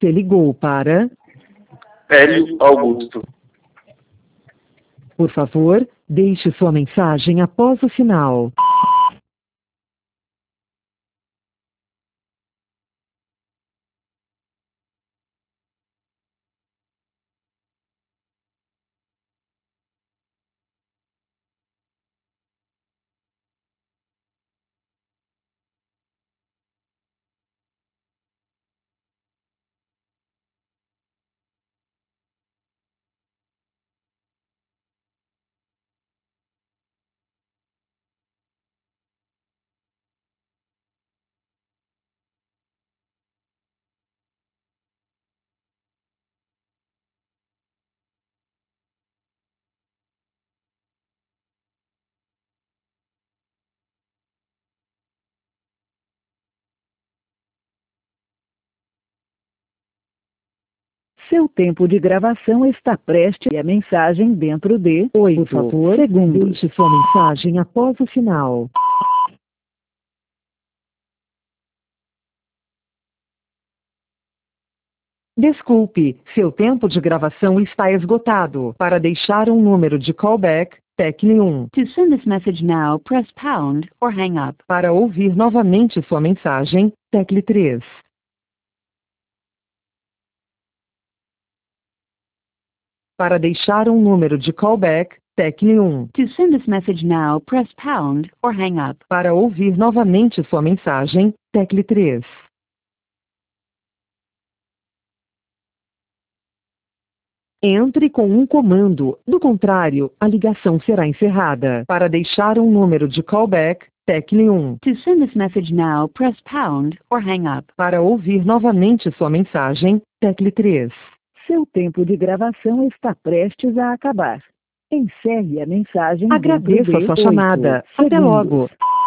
Você ligou para... Hélio Augusto. Por favor, deixe sua mensagem após o sinal. Seu tempo de gravação está prestes a mensagem dentro de 8 segundos. Deixe sua mensagem após o sinal. Desculpe, seu tempo de gravação está esgotado. Para deixar um número de callback, tecle 1. To send this message now, press pound or hang up. Para ouvir novamente sua mensagem, tecle 3. Para deixar um número de callback, tecle 1. To send this message now, press pound or hang up. Para ouvir novamente sua mensagem, tecle 3. Entre com um comando, do contrário, a ligação será encerrada. Para deixar um número de callback, tecle 1. To send this message now, press pound or hang up. Para ouvir novamente sua mensagem, tecle 3. Seu tempo de gravação está prestes a acabar. Encerre a mensagem. Agradeço a sua chamada. Até logo.